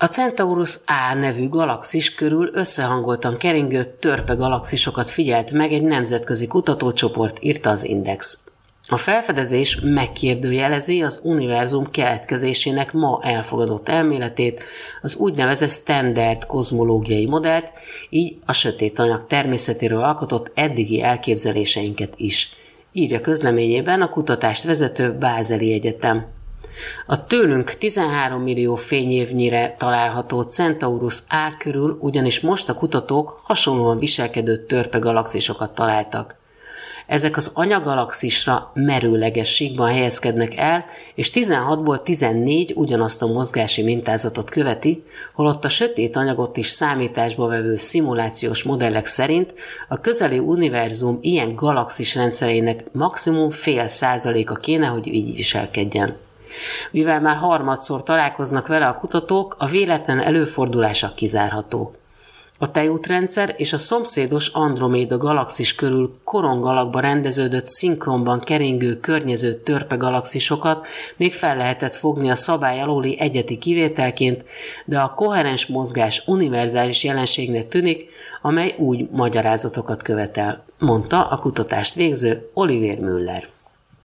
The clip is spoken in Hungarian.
A Centaurus A nevű galaxis körül összehangoltan keringő törpe galaxisokat figyelt meg egy nemzetközi kutatócsoport, írta az Index. A felfedezés megkérdőjelezi az univerzum keletkezésének ma elfogadott elméletét, az úgynevezett standard kozmológiai modellt, így a sötét anyag természetéről alkotott eddigi elképzeléseinket is, írja közleményében a kutatást vezető Bázeli Egyetem. A tőlünk 13 millió fényévnyire található Centaurus A körül ugyanis most a kutatók hasonlóan viselkedő törpe galaxisokat találtak. Ezek az anyagalaxisra merőleges síkban helyezkednek el, és 16-ból 14 ugyanazt a mozgási mintázatot követi, holott a sötét anyagot is számításba vevő szimulációs modellek szerint a közeli univerzum ilyen galaxis rendszerének maximum 0,5%-a kéne, hogy így viselkedjen. Mivel már harmadszor találkoznak vele a kutatók, a véletlen előfordulása kizárható. A tejútrendszer és a szomszédos Androméda galaxis körül korongalakba rendeződött szinkronban keringő környező törpe galaxisokat még fel lehetett fogni a szabály alóli egyedi kivételként, de a koherens mozgás univerzális jelenségnek tűnik, amely úgy magyarázatokat követel, mondta a kutatást végző Olivier Müller.